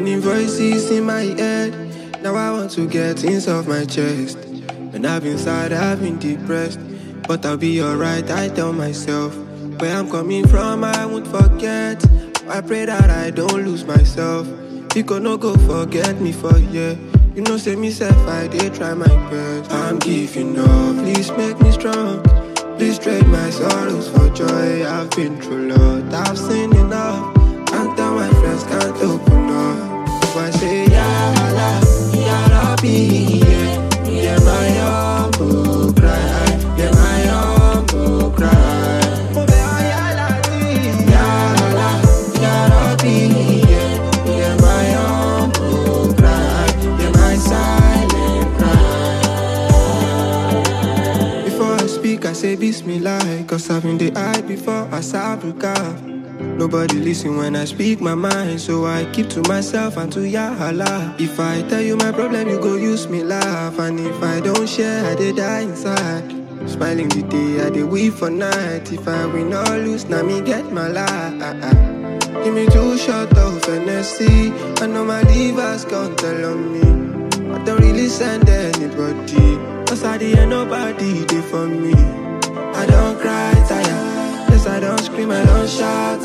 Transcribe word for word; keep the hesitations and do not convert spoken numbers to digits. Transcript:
many voices in my head. Now I want to get things off my chest. When I've been sad, I've been depressed, but I'll be alright, I tell myself. Where I'm coming from, I won't forget. I pray that I don't lose myself. You could no go forget me for yeah. You know, say me self, I did try my best. I'm giving up, please make me strong. Please trade my sorrows for joy. I've been through a lot, I've seen enough. Can't tell my friends, can't open up. So I say, yeah, Allah, yeah, Rabbi, yeah. Yeah, my humble cry. Yeah, my humble cry. Oh, yeah, Allah, yeah, Rabbi, yeah. Yeah, my humble cry. Yeah, my silent cry. Before I speak, I say Bismillah, cause I've been the eye before I sabrika. Nobody listen when I speak my mind, so I keep to myself and to Yah Allah. If I tell you my problem, you go use me laugh. And if I don't share, I dey die inside. Smiling the day, I dey weep for night. If I win or lose, now me get my life. Give me two shots of N S C. I know my liver's gone tell on me. I don't really send anybody, cause at the end nobody dey for me. I don't cry, tired. Yes, I don't scream, I don't shout.